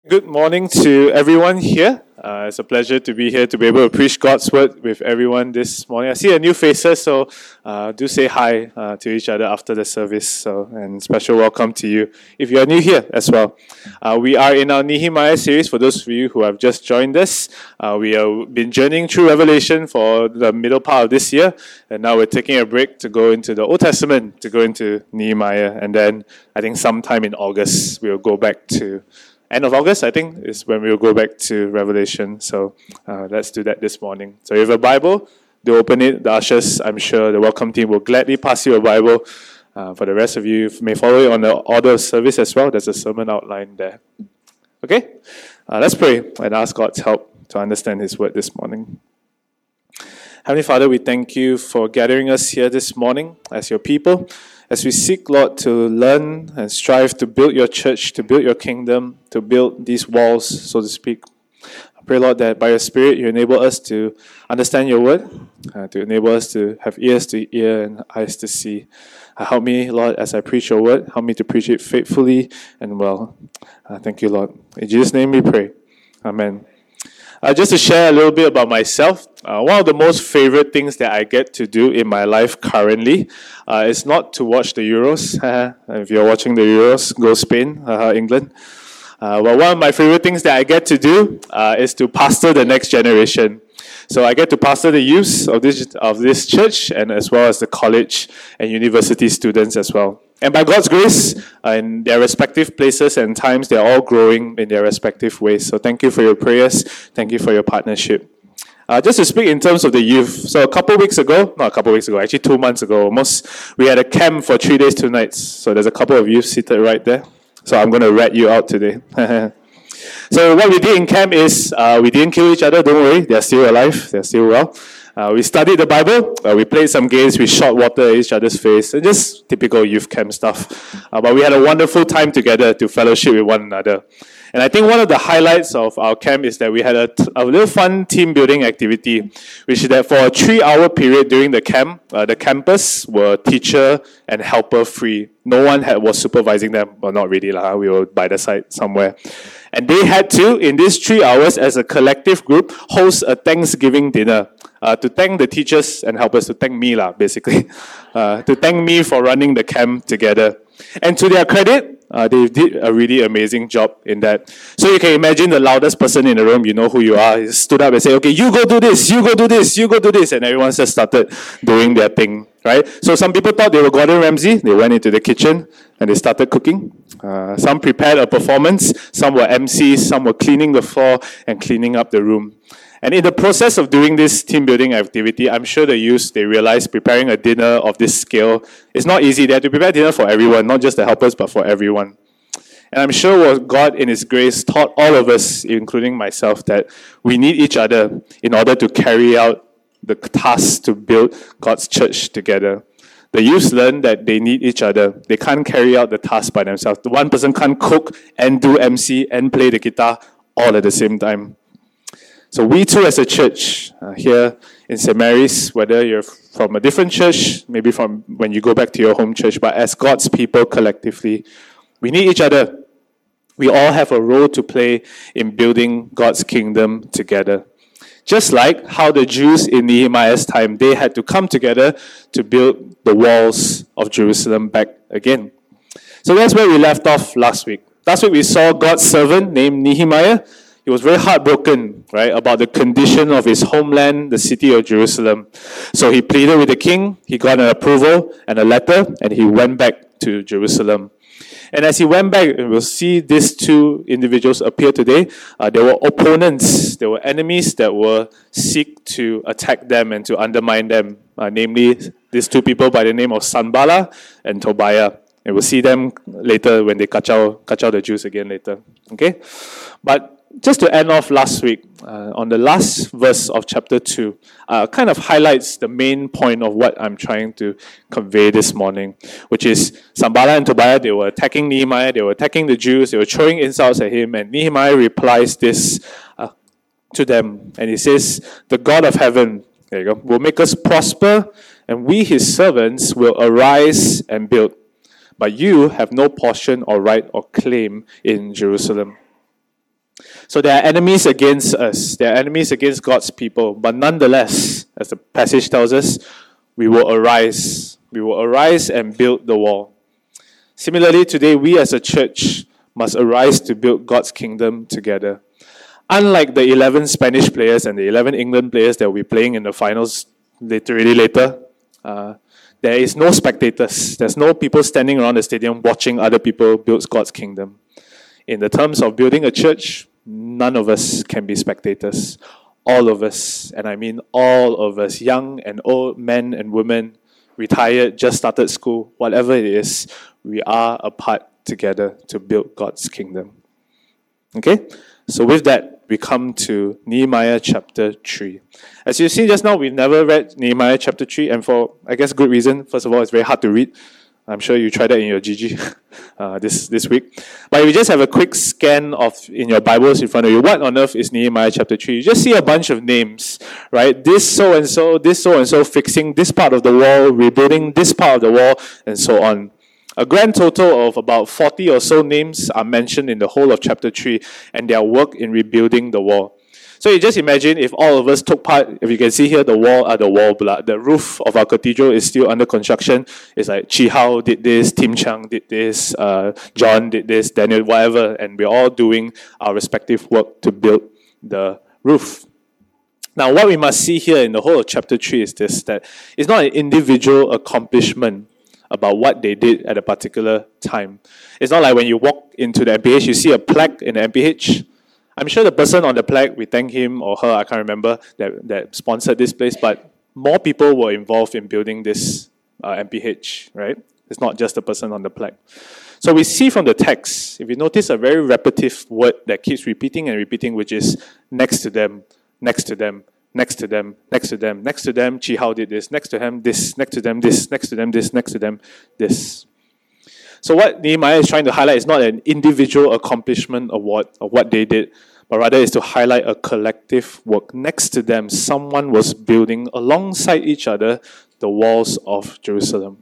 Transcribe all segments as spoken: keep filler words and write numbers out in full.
Good morning to everyone here. Uh, it's a pleasure to be here to be able to preach God's word with everyone this morning. I see a new faces, so uh, do say hi uh, to each other after the service. So, and special welcome to you if you are new here as well. Uh, we are in our Nehemiah series. For those of you who have just joined us, uh, we have been journeying through Revelation for the middle part of this year, and now we're taking a break to go into the Old Testament, to go into Nehemiah, and then I think sometime in August we'll go back to. End of August, I think, is when we'll go back to Revelation. So uh, let's do that this morning. So if you have a Bible, do open it. The ushers, I'm sure the welcome team will gladly pass you a Bible. Uh, for the rest of you, you may follow it on the order of service as well. There's a sermon outline there. Okay? Uh, let's pray and ask God's help to understand His word this morning. Heavenly Father, we thank you for gathering us here this morning as your people. As we seek, Lord, to learn and strive to build your church, to build your kingdom, to build these walls, so to speak. I pray, Lord, that by your Spirit you enable us to understand your word, uh, to enable us to have ears to hear and eyes to see. Uh, help me, Lord, as I preach your word. Help me to preach it faithfully and well. Uh, thank you, Lord. In Jesus' name we pray. Amen. Uh, just to share a little bit about myself, uh, one of the most favorite things that I get to do in my life currently uh, is not to watch the Euros. If you're watching the Euros, go Spain, uh, England. Uh, well, one of my favorite things that I get to do uh, is to pastor the next generation. So I get to pastor the youth of this of this church, and as well as the college and university students as well. And by God's grace, uh, in their respective places and times, they're all growing in their respective ways. So thank you for your prayers. Thank you for your partnership. Uh, just to speak in terms of the youth, so a couple of weeks ago, not a couple of weeks ago, actually two months ago almost, we had a camp for three days, two nights. So there's a couple of youth seated right there. So I'm going to rat you out today. So what we did in camp is uh, we didn't kill each other, don't worry, they're still alive, they're still well. Uh, we studied the Bible, uh, we played some games, we shot water at each other's face, and just typical youth camp stuff. Uh, but we had a wonderful time together to fellowship with one another. And I think one of the highlights of our camp is that we had a, t- a little fun team building activity, which is that for a three-hour period during the camp, uh, the campus were teacher and helper free. No one had, was supervising them, well, not really, lah. We were by the side somewhere. And they had to, in these three hours, as a collective group, host a Thanksgiving dinner uh, to thank the teachers and helpers, to thank me, lah, basically, uh, to thank me for running the camp together. And to their credit, Uh, they did a really amazing job in that. So you can imagine the loudest person in the room, you know who you are, he stood up and said, okay, you go do this, you go do this, you go do this, and everyone just started doing their thing, right? So some people thought they were Gordon Ramsay, they went into the kitchen and they started cooking. Uh, some prepared a performance, some were M Cs, some were cleaning the floor and cleaning up the room. And in the process of doing this team building activity, I'm sure the youth, they realized preparing a dinner of this scale is not easy. They have to prepare dinner for everyone, not just the helpers, but for everyone. And I'm sure what God in His grace taught all of us, including myself, that we need each other in order to carry out the task to build God's church together. The youth learn that they need each other. They can't carry out the task by themselves. The one person can't cook and do M C and play the guitar all at the same time. So we too as a church uh, here in Saint Mary's, whether you're from a different church, maybe from when you go back to your home church, but as God's people collectively, we need each other. We all have a role to play in building God's kingdom together. Just like how the Jews in Nehemiah's time, they had to come together to build the walls of Jerusalem back again. So that's where we left off last week. Last week we saw God's servant named Nehemiah. He was very heartbroken, right, about the condition of his homeland, the city of Jerusalem. So he pleaded with the king, he got an approval and a letter, and he went back to Jerusalem. And as he went back, and we'll see these two individuals appear today, uh, there were opponents, there were enemies that were seek to attack them and to undermine them, uh, namely these two people by the name of Sanballat and Tobiah. And we'll see them later when they catch out, catch out the Jews again later. Okay? But just to end off last week, uh, on the last verse of chapter two, uh, kind of highlights the main point of what I'm trying to convey this morning, which is Sanballat and Tobiah, they were attacking Nehemiah, they were attacking the Jews, they were throwing insults at him, and Nehemiah replies this uh, to them, and he says, the God of heaven, there you go, will make us prosper, and we his servants will arise and build. But you have no portion or right or claim in Jerusalem. So there are enemies against us. There are enemies against God's people. But nonetheless, as the passage tells us, we will arise. We will arise and build the wall. Similarly, today we as a church must arise to build God's kingdom together. Unlike the eleven Spanish players and the eleven England players that will be playing in the finals literally later, uh, there is no spectators. There's no people standing around the stadium watching other people build God's kingdom. In the terms of building a church, none of us can be spectators. All of us, and I mean all of us, young and old, men and women, retired, just started school, whatever it is, we are a part together to build God's kingdom. Okay? So with that, we come to Nehemiah chapter three. As you've seen just now, we've never read Nehemiah chapter three, and for, I guess, good reason. First of all, it's very hard to read. I'm sure you tried that in your G G uh, this, this week. But if you just have a quick scan of in your Bibles in front of you, what on earth is Nehemiah chapter three? You just see a bunch of names, right? This so-and-so, this so-and-so, fixing this part of the wall, rebuilding this part of the wall, and so on. A grand total of about forty or so names are mentioned in the whole of chapter three and their work in rebuilding the wall. So you just imagine if all of us took part, if you can see here, the wall are the wall blood. The roof of our cathedral is still under construction. It's like Chi Hao did this, Tim Chang did this, uh, John did this, Daniel, whatever, and we're all doing our respective work to build the roof. Now, what we must see here in the whole of chapter three is this, that it's not an individual accomplishment about what they did at a particular time. It's not like when you walk into the M P H, you see a plaque in the M P H. I'm sure the person on the plaque, we thank him or her, I can't remember, that, that sponsored this place, but more people were involved in building this uh, M P H, right? It's not just the person on the plaque. So we see from the text, if you notice a very repetitive word that keeps repeating and repeating, which is next to them, next to them, next to them, next to them, next to them, Chi Hao did this, next to him, this, next to them, this, next to them, this, next to them, this. So what Nehemiah is trying to highlight is not an individual accomplishment of what, of what they did, but rather is to highlight a collective work. Next to them, someone was building alongside each other the walls of Jerusalem.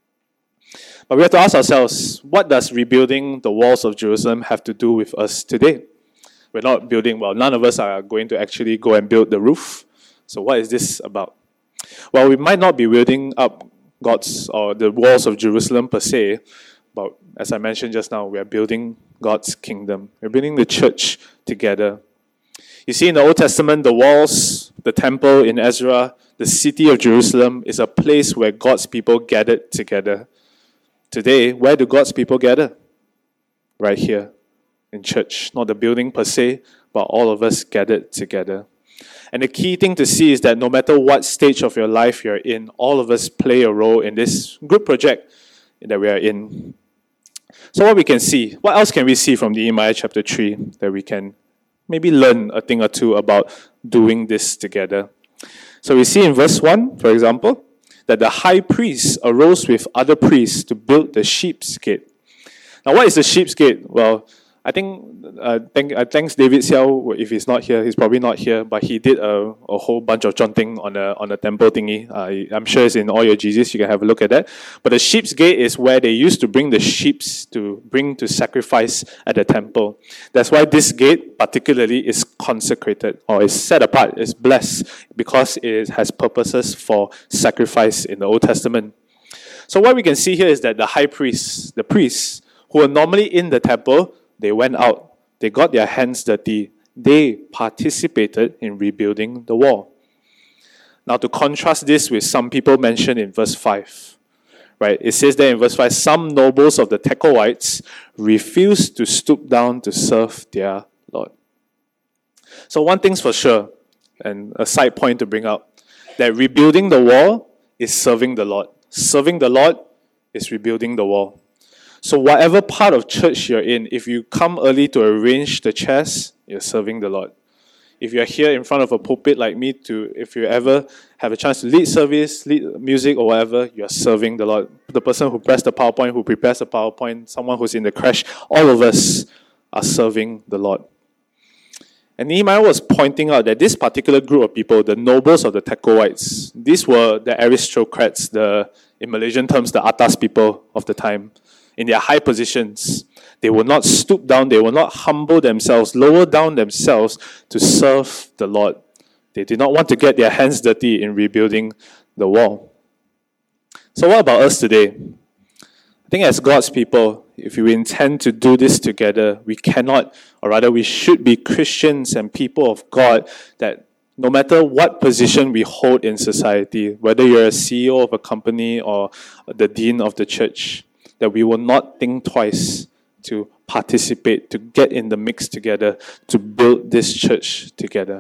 But we have to ask ourselves, what does rebuilding the walls of Jerusalem have to do with us today? We're not building, well, none of us are going to actually go and build the roof. So what is this about? Well, we might not be building up God's or the walls of Jerusalem per se, but as I mentioned just now, we are building God's kingdom. We're building the church together. You see, in the Old Testament, the walls, the temple in Ezra, the city of Jerusalem is a place where God's people gathered together. Today, where do God's people gather? Right here in church. Not the building per se, but all of us gathered together. And the key thing to see is that no matter what stage of your life you're in, all of us play a role in this group project that we are in. So what we can see, what else can we see from Nehemiah chapter three that we can maybe learn a thing or two about doing this together? So we see in verse one, for example, that the high priest arose with other priests to build the sheep's gate. Now what is the sheep's gate? Well, I think, uh, thank, uh, thanks David Xiao, if he's not here, he's probably not here, but he did a, a whole bunch of chanting on a, on a temple thingy. Uh, I'm sure it's in all your G Gs, you can have a look at that. But the sheep's gate is where they used to bring the sheep to bring to sacrifice at the temple. That's why this gate particularly is consecrated, or is set apart, is blessed, because it has purposes for sacrifice in the Old Testament. So what we can see here is that the high priests, the priests, who are normally in the temple, they went out, they got their hands dirty, they participated in rebuilding the wall. Now to contrast this with some people mentioned in verse five, right? It says there in verse five, some nobles of the Tekoites refused to stoop down to serve their Lord. So one thing's for sure, and a side point to bring up, that rebuilding the wall is serving the Lord. Serving the Lord is rebuilding the wall. So whatever part of church you're in, if you come early to arrange the chairs, you're serving the Lord. If you're here in front of a pulpit like me, to if you ever have a chance to lead service, lead music or whatever, you're serving the Lord. The person who pressed the PowerPoint, who prepares the PowerPoint, someone who's in the crash, all of us are serving the Lord. And Nehemiah was pointing out that this particular group of people, the nobles of the Tekoites, these were the aristocrats, the in Malaysian terms, the atas people of the time. in their high positions. They will not stoop down, they will not humble themselves, lower down themselves to serve the Lord. They did not want to get their hands dirty in rebuilding the wall. So what about us today? I think as God's people, if we intend to do this together, we cannot, or rather we should be Christians and people of God that no matter what position we hold in society, whether you're a C E O of a company or the dean of the church, that we will not think twice to participate, to get in the mix together, to build this church together,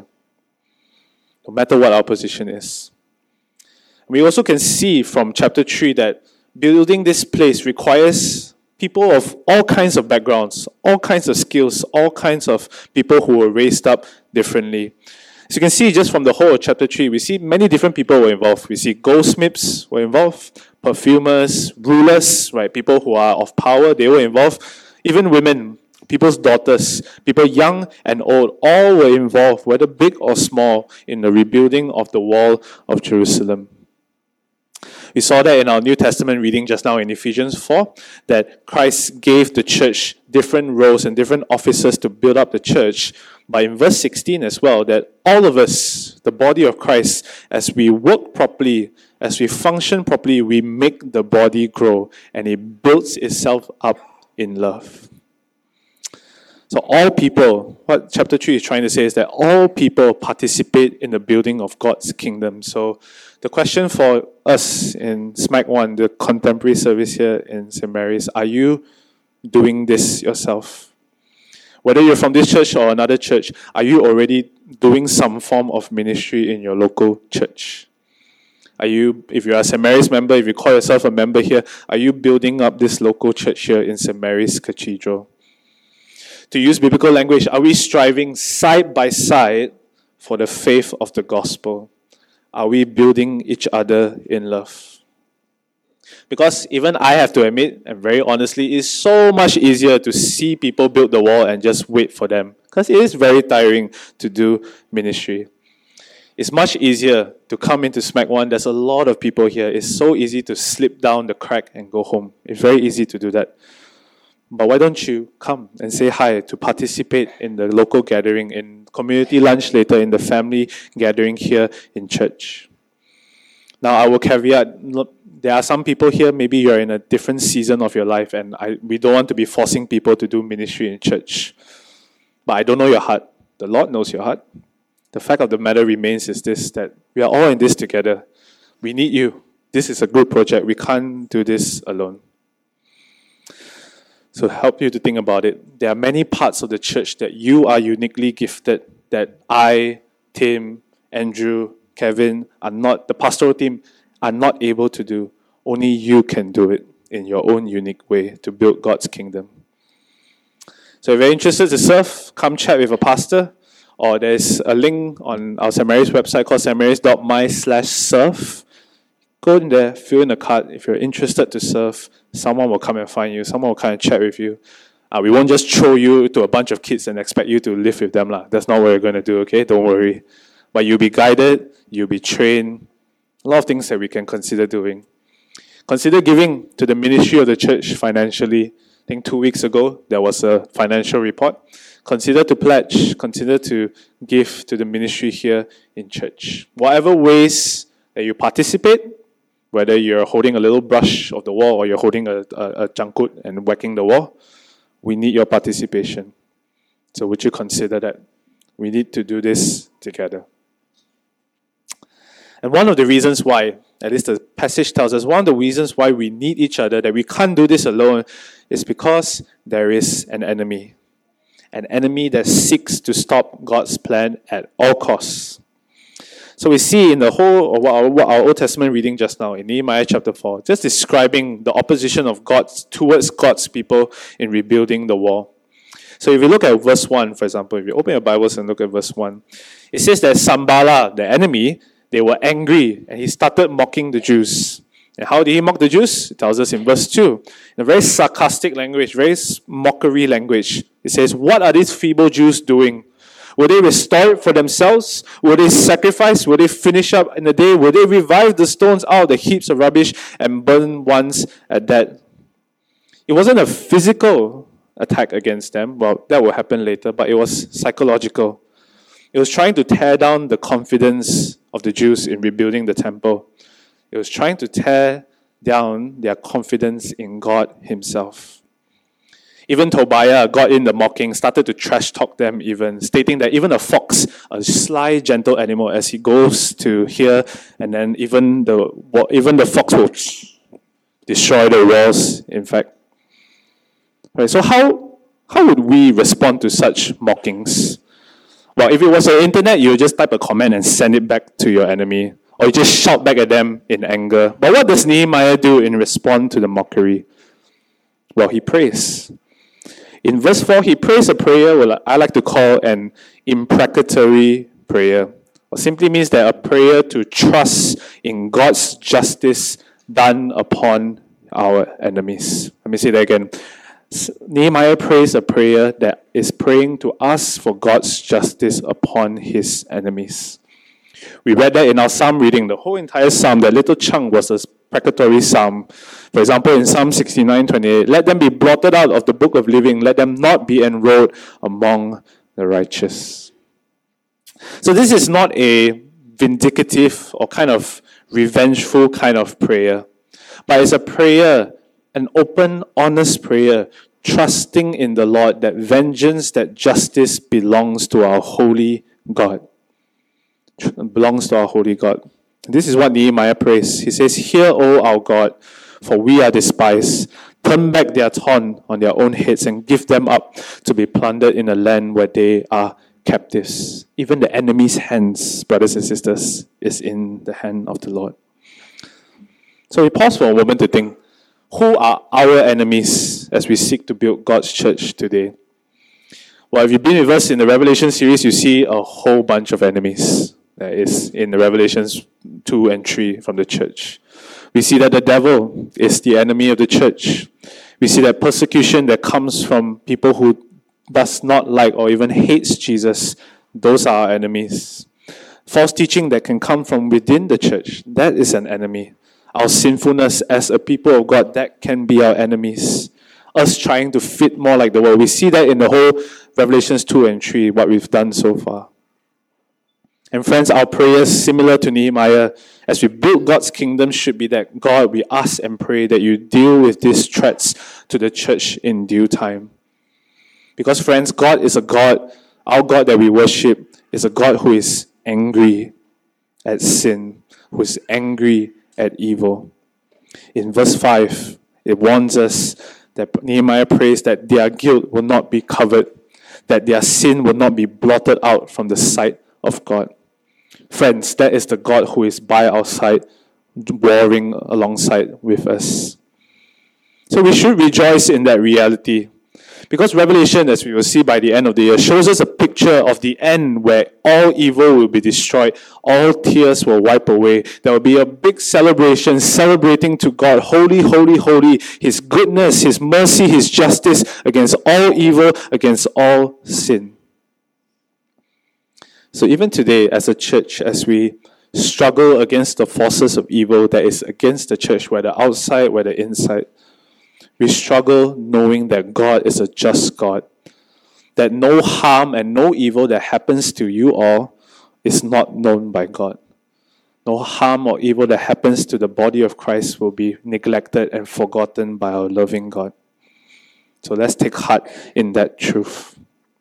no matter what our position is. We also can see from chapter three that building this place requires people of all kinds of backgrounds, all kinds of skills, all kinds of people who were raised up differently. As you can see just from the whole of chapter three, we see many different people were involved. We see goldsmiths were involved, perfumers, rulers, right? People who are of power, they were involved. Even women, people's daughters, people young and old, all were involved, whether big or small, in the rebuilding of the wall of Jerusalem. We saw that in our New Testament reading just now in Ephesians four, that Christ gave the church different roles and different offices to build up the church. But in verse sixteen as well, that all of us, the body of Christ, as we work properly, as we function properly, we make the body grow and it builds itself up in love. So all people, what chapter three is trying to say is that all people participate in the building of God's kingdom. So the question for us in SMAC one, the contemporary service here in Saint Mary's, are you doing this yourself? Whether you're from this church or another church, are you already doing some form of ministry in your local church? Are you, if you're a Saint Mary's member, if you call yourself a member here, are you building up this local church here in Saint Mary's Cathedral? To use biblical language, are we striving side by side for the faith of the gospel? Are we building each other in love? Because even I have to admit, and very honestly, it's so much easier to see people build the wall and just wait for them. Because it is very tiring to do ministry. It's much easier to come into SMAC one. There's a lot of people here. It's so easy to slip down the crack and go home. It's very easy to do that. But why don't you come and say hi, to participate in the local gathering, in community lunch later, in the family gathering here in church. Now I will caveat, there are some people here, maybe you're in a different season of your life and I, we don't want to be forcing people to do ministry in church. But I don't know your heart. The Lord knows your heart. The fact of the matter remains is this, that we are all in this together. We need you. This is a group project. We can't do this alone. So help you to think about it. There are many parts of the church that you are uniquely gifted, that I, Tim, Andrew, Kevin, are not, the pastoral team are not able to do. Only you can do it in your own unique way to build God's kingdom. So if you're interested to serve, come chat with a pastor, or there's a link on our Saint Mary's website called stmarys.my slash serve. Go in there, fill in the card. If you're interested to serve, someone will come and find you. Someone will come and chat with you. Uh, we won't just throw you to a bunch of kids and expect you to live with them. lah. That's not what we're going to do, okay? Don't worry. But you'll be guided, you'll be trained. A lot of things that we can consider doing. Consider giving to the ministry of the church financially. I think two weeks ago, there was a financial report. Consider to pledge, consider to give to the ministry here in church. Whatever ways that you participate, whether you're holding a little brush of the wall or you're holding a, a, a jangkut and whacking the wall, we need your participation. So would you consider that? We need to do this together. And one of the reasons why, at least the passage tells us, one of the reasons why we need each other, that we can't do this alone, is because there is an enemy. An enemy that seeks to stop God's plan at all costs. So we see in the whole of our, our Old Testament reading just now, in Nehemiah chapter four, just describing the opposition of God towards God's people in rebuilding the wall. So if you look at verse one, for example, if you open your Bibles and look at verse one, it says that Sanballat, the enemy, they were angry and he started mocking the Jews. And how did he mock the Jews? It tells us in verse two. In a very sarcastic language, very mockery language. It says, what are these feeble Jews doing? Will they restore it for themselves? Will they sacrifice? Will they finish up in the day? Will they revive the stones out of the heaps of rubbish and burn ones at that? It wasn't a physical attack against them. Well, that will happen later, but it was psychological. It was trying to tear down the confidence of the Jews in rebuilding the temple. It was trying to tear down their confidence in God Himself. Even Tobiah got in the mocking, started to trash talk them even, stating that even a fox, a sly, gentle animal, as he goes to here, and then even the even the fox will destroy the walls, in fact. Right, so how, how would we respond to such mockings? Well, if it was on the internet, you would just type a comment and send it back to your enemy, or you just shout back at them in anger. But what does Nehemiah do in response to the mockery? Well, he prays. In verse four, he prays a prayer what I like to call an imprecatory prayer. It simply means that a prayer to trust in God's justice done upon our enemies. Let me say that again. Nehemiah prays a prayer that is praying to us for God's justice upon his enemies. We read that in our psalm reading. The whole entire psalm, that little chunk was a precatory psalm. For example, in Psalm sixty-nine twenty-eight, let them be blotted out of the book of living, let them not be enrolled among the righteous. So this is not a vindicative or kind of revengeful kind of prayer, but it's a prayer, an open, honest prayer, trusting in the Lord that vengeance, that justice belongs to our holy God. It belongs to our holy God. This is what Nehemiah prays. He says, hear, O our God, for we are despised. Turn back their taunt on their own heads and give them up to be plundered in a land where they are captives. Even the enemy's hands, brothers and sisters, is in the hand of the Lord. So we pause for a moment to think, who are our enemies as we seek to build God's church today? Well, if you've been with us in the Revelation series, you see a whole bunch of enemies that is in the Revelations two and three from the church. We see that the devil is the enemy of the church. We see that persecution that comes from people who does not like or even hates Jesus, those are our enemies. False teaching that can come from within the church, that is an enemy. Our sinfulness as a people of God, that can be our enemies. Us trying to fit more like the world. We see that in the whole Revelations two and three, what we've done so far. And friends, our prayers, similar to Nehemiah, as we build God's kingdom, should be that, God, we ask and pray that you deal with these threats to the church in due time. Because friends, God is a God, our God that we worship, is a God who is angry at sin, who is angry at evil. In verse five, it warns us that Nehemiah prays that their guilt will not be covered, that their sin will not be blotted out from the sight of God. Friends, that is the God who is by our side, warring alongside with us. So we should rejoice in that reality. Because Revelation, as we will see by the end of the year, shows us a picture of the end where all evil will be destroyed, all tears will wipe away. There will be a big celebration, celebrating to God, holy, holy, holy, His goodness, His mercy, His justice against all evil, against all sin. So even today, as a church, as we struggle against the forces of evil that is against the church, whether outside, whether inside, we struggle knowing that God is a just God, that no harm and no evil that happens to you all is not known by God. No harm or evil that happens to the body of Christ will be neglected and forgotten by our loving God. So let's take heart in that truth.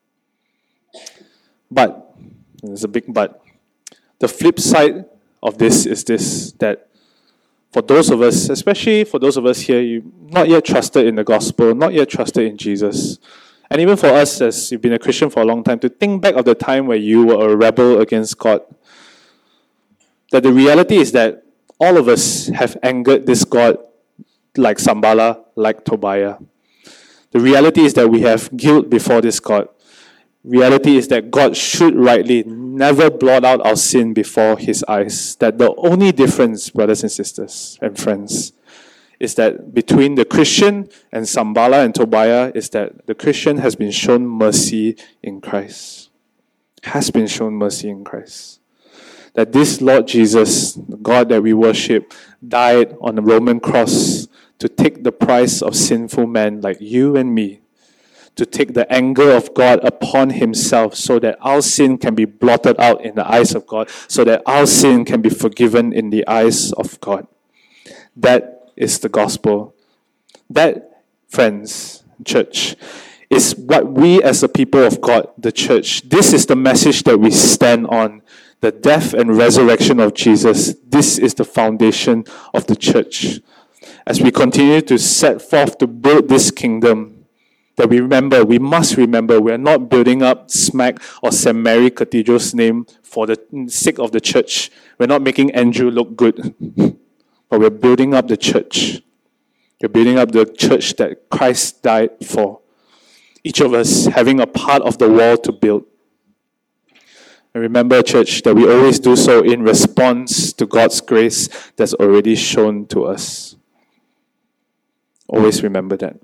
But, there's a big but, the flip side of this is this, that for those of us, especially for those of us here, you not yet trusted in the gospel, not yet trusted in Jesus. And even for us, as you've been a Christian for a long time, to think back of the time where you were a rebel against God. That the reality is that all of us have angered this God like Sanballat, like Tobiah. The reality is that we have guilt before this God. Reality is that God should rightly never blot out our sin before His eyes. That the only difference, brothers and sisters and friends, is that between the Christian and Sanballat and Tobiah is that the Christian has been shown mercy in Christ. Has been shown mercy in Christ. That this Lord Jesus, the God that we worship, died on the Roman cross to take the price of sinful men like you and me, to take the anger of God upon himself so that our sin can be blotted out in the eyes of God, so that our sin can be forgiven in the eyes of God. That is the gospel. That, friends, church, is what we as a people of God, the church, this is the message that we stand on. The death and resurrection of Jesus. This is the foundation of the church. As we continue to set forth to build this kingdom, that we remember, we must remember, we are not building up SMAC or Saint Mary Cathedral's name for the sake of the church. We're not making Andrew look good, but we're building up the church. We're building up the church that Christ died for. Each of us having a part of the wall to build. And remember, church, that we always do so in response to God's grace that's already shown to us. Always remember that.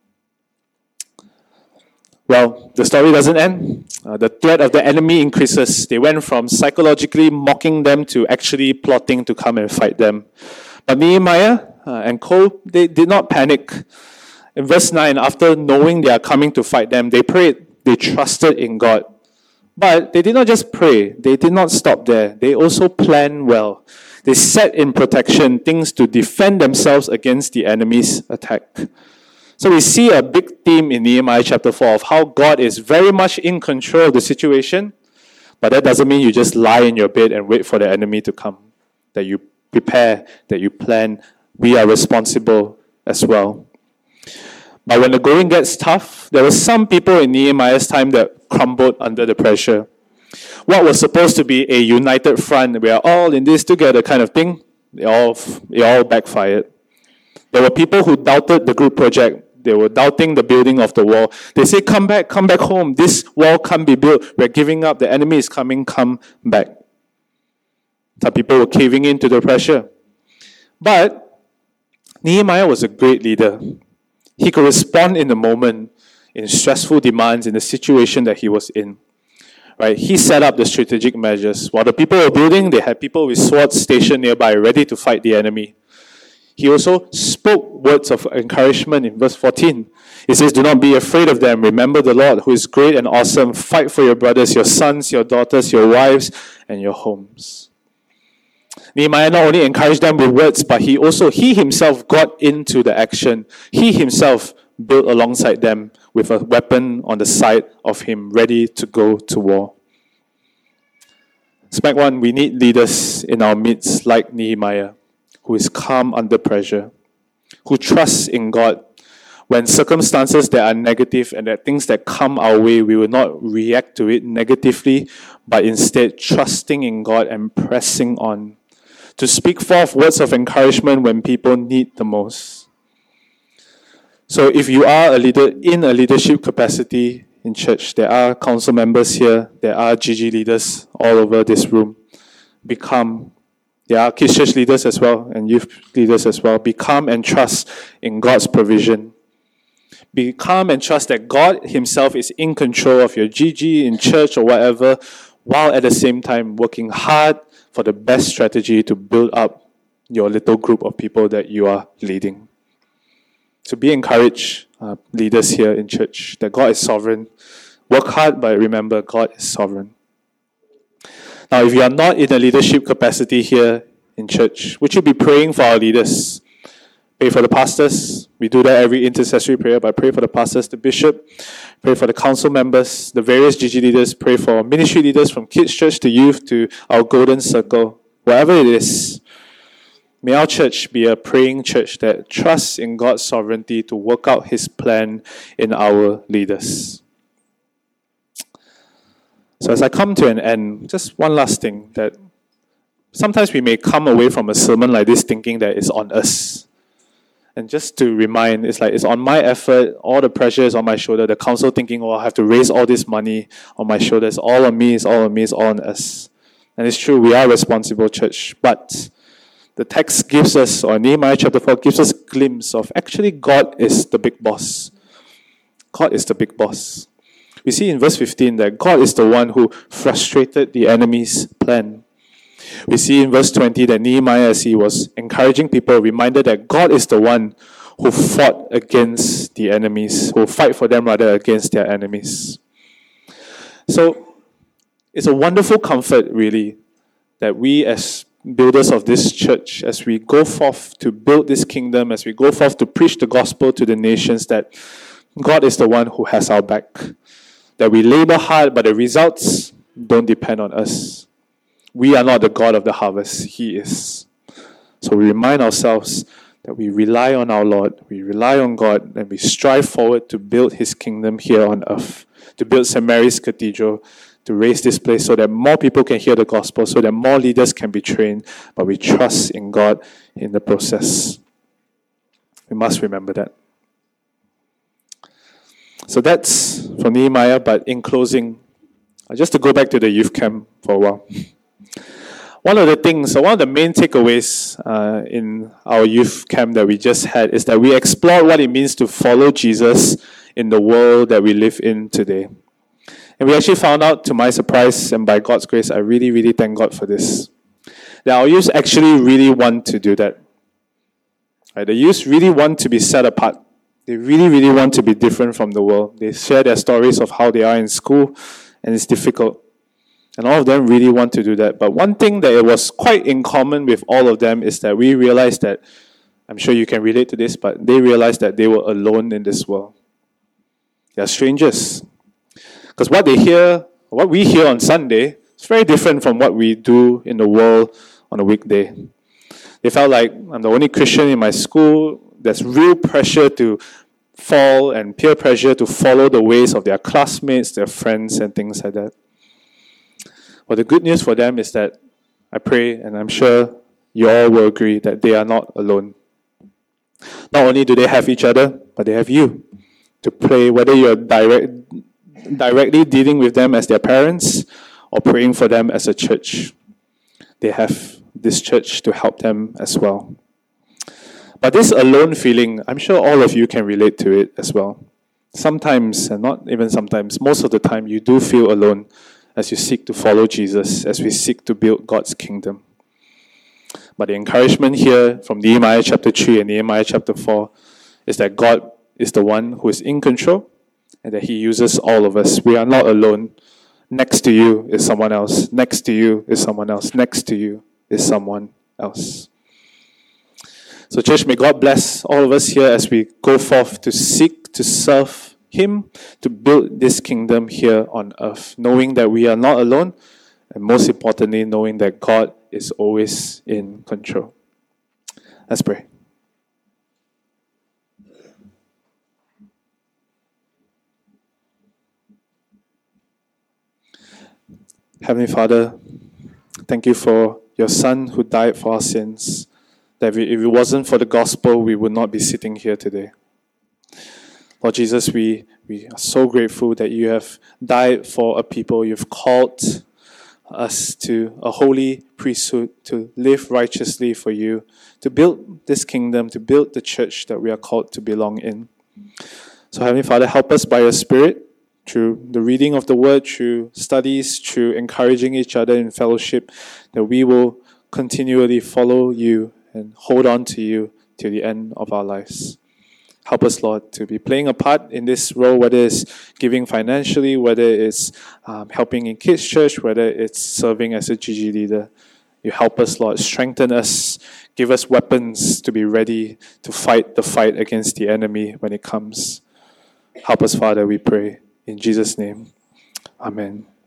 Well, the story doesn't end. Uh, the threat of the enemy increases. They went from psychologically mocking them to actually plotting to come and fight them. But Nehemiah uh, and co, they did not panic. In verse nine, after knowing they are coming to fight them, they prayed, they trusted in God. But they did not just pray, they did not stop there. They also planned well. They set in protection things to defend themselves against the enemy's attack. So we see a big theme in Nehemiah chapter four of how God is very much in control of the situation, but that doesn't mean you just lie in your bed and wait for the enemy to come. That you prepare, that you plan. We are responsible as well. But when the going gets tough, there were some people in Nehemiah's time that crumbled under the pressure. What was supposed to be a united front, we are all in this together kind of thing, it all, it all backfired. There were people who doubted the group project. They were doubting the building of the wall. They say, come back, come back home. This wall can't be built. We're giving up. The enemy is coming, come back. Some people were caving into the pressure. But Nehemiah was a great leader. He could respond in the moment, in stressful demands, in the situation that he was in. Right? He set up the strategic measures. While the people were building, they had people with swords stationed nearby, ready to fight the enemy. He also spoke words of encouragement in verse fourteen. He says, do not be afraid of them. Remember the Lord who is great and awesome. Fight for your brothers, your sons, your daughters, your wives, and your homes. Nehemiah not only encouraged them with words, but he also, he himself got into the action. He himself built alongside them with a weapon on the side of him, ready to go to war. SMAC one, we need leaders in our midst like Nehemiah, who is calm under pressure, who trusts in God. When circumstances that are negative and that things that come our way, we will not react to it negatively, but instead trusting in God and pressing on. To speak forth words of encouragement when people need the most. So if you are a leader in a leadership capacity in church, there are council members here, there are G G leaders all over this room. Become, there are kids church leaders as well and youth leaders as well. Be calm and trust in God's provision. Be calm and trust that God himself is in control of your G G in church or whatever, while at the same time working hard for the best strategy to build up your little group of people that you are leading. So be encouraged, uh, leaders here in church, that God is sovereign. Work hard, but remember, God is sovereign. Now, if you are not in a leadership capacity here in church, would you be praying for our leaders? Pray for the pastors. We do that every intercessory prayer, but pray for the pastors, the bishop, pray for the council members, the various G G leaders, pray for ministry leaders from kids church to youth to our golden circle, whatever it is. May our church be a praying church that trusts in God's sovereignty to work out his plan in our leaders. So as I come to an end, just one last thing, that sometimes we may come away from a sermon like this thinking that it's on us. And just to remind, it's like it's on my effort, all the pressure is on my shoulder, the council thinking, oh, I have to raise all this money on my shoulders, all on me, it's all on me, it's all on us. And it's true, we are a responsible church, but the text gives us, or Nehemiah chapter four gives us a glimpse of actually God is the big boss. God is the big boss. We see in verse fifteen that God is the one who frustrated the enemy's plan. We see in verse twenty that Nehemiah, as he was encouraging people, reminded that God is the one who fought against the enemies, who fight for them rather against their enemies. So it's a wonderful comfort, really, that we as builders of this church, as we go forth to build this kingdom, as we go forth to preach the gospel to the nations, that God is the one who has our back. That we labor hard, but the results don't depend on us. We are not the God of the harvest. He is. So we remind ourselves that we rely on our Lord, we rely on God, and we strive forward to build His kingdom here on earth, to build Saint Mary's Cathedral, to raise this place so that more people can hear the gospel, so that more leaders can be trained, but we trust in God in the process. We must remember that. So that's from Nehemiah, but in closing, just to go back to the youth camp for a while. One of the things, so one of the main takeaways uh, in our youth camp that we just had is that we explored what it means to follow Jesus in the world that we live in today. And we actually found out, to my surprise, and by God's grace, I really, really thank God for this, that our youth actually really want to do that. Right? The youth really want to be set apart. They really, really want to be different from the world. They share their stories of how they are in school, and it's difficult. And all of them really want to do that. But one thing that it was quite in common with all of them is that we realized that, I'm sure you can relate to this, but they realized that they were alone in this world. They are strangers. Because what they hear, what we hear on Sunday, is very different from what we do in the world on a weekday. They felt like, I'm the only Christian in my school. There's real pressure to fall and peer pressure to follow the ways of their classmates, their friends, and things like that. But the good news for them is that I pray, and I'm sure you all will agree, that they are not alone. Not only do they have each other, but they have you to pray, whether you're direct, directly dealing with them as their parents or praying for them as a church. They have this church to help them as well. But this alone feeling, I'm sure all of you can relate to it as well. Sometimes, and not even sometimes, most of the time, you do feel alone as you seek to follow Jesus, as we seek to build God's kingdom. But the encouragement here from Nehemiah chapter three and Nehemiah chapter four is that God is the one who is in control and that He uses all of us. We are not alone. Next to you is someone else. Next to you is someone else. Next to you is someone else. So church, may God bless all of us here as we go forth to seek to serve Him, to build this kingdom here on earth, knowing that we are not alone, and most importantly, knowing that God is always in control. Let's pray. Heavenly Father, thank you for your Son who died for our sins, that if it wasn't for the gospel, we would not be sitting here today. Lord Jesus, we, we are so grateful that you have died for a people. You've called us to a holy priesthood, to live righteously for you, to build this kingdom, to build the church that we are called to belong in. So Heavenly Father, help us by your Spirit, through the reading of the Word, through studies, through encouraging each other in fellowship, that we will continually follow you and hold on to you till the end of our lives. Help us, Lord, to be playing a part in this role, whether it's giving financially, whether it's um, helping in kids' church, whether it's serving as a G G leader. You help us, Lord, strengthen us, give us weapons to be ready to fight the fight against the enemy when it comes. Help us, Father, we pray. In Jesus' name, amen.